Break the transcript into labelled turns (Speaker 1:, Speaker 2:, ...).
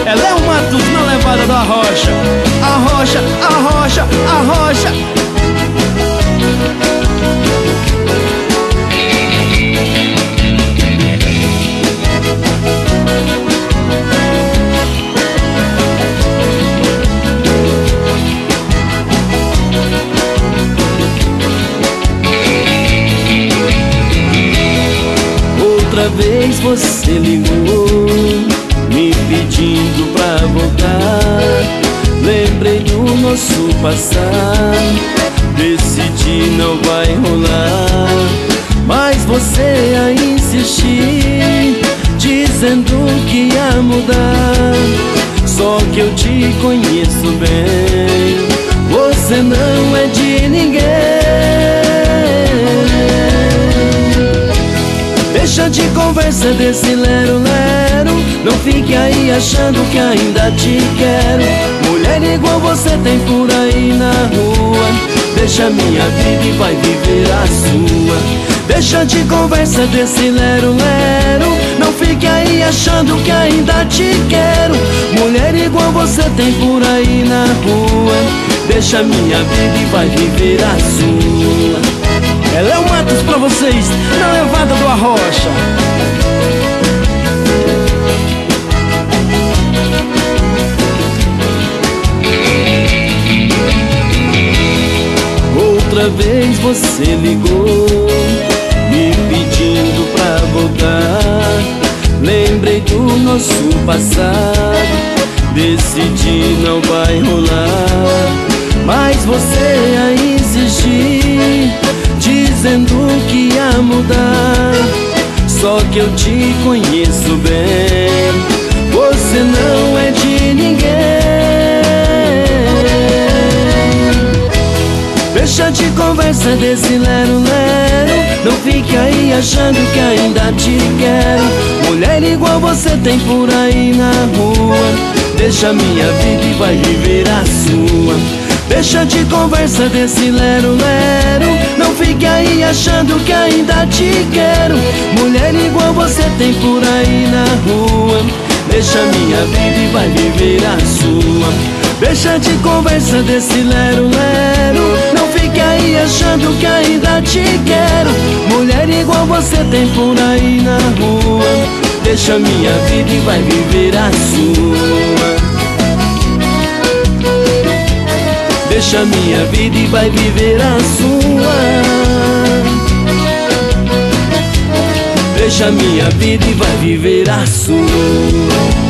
Speaker 1: É Léo Matos na levada da rocha. Arrocha, arrocha, arrocha.
Speaker 2: Outra vez você ligou, me pedindo pra voltar. Lembrei do nosso passado, decidi não vai rolar. Mas você a insistir, dizendo que ia mudar. Só que eu te conheço bem, você não é de ninguém. Deixa de conversa desse lero-lero, não fique aí achando que ainda te quero. Mulher igual você tem por aí na rua, deixa minha vida e vai viver a sua. Deixa de conversa desse lero-lero, não fique aí achando que ainda te quero. Mulher igual você tem por aí na rua, deixa minha vida e vai viver a sua.
Speaker 1: É Léo Matos pra vocês, na levada do Arrocha.
Speaker 2: Outra vez você ligou, me pedindo pra voltar. Lembrei do nosso passado, decidi não vai rolar. Mas você a insistir, dizendo que ia mudar. Só que eu te conheço bem, você não é de ninguém. Deixa de conversa desse lero-lero, não fique aí achando que ainda te quero. Mulher igual você tem por aí na rua, deixa minha vida e vai viver a sua. Deixa de conversa desse lero-lero, não fique aí achando que ainda te quero. Mulher igual você tem por aí na rua, deixa minha vida e vai viver a sua. Deixa de conversa desse lero-lero, não fique aí achando que ainda te quero. Mulher igual você tem por aí na rua, deixa minha vida e vai viver a sua. Deixa minha vida e vai viver a sua. Deixa minha vida e vai viver a sua.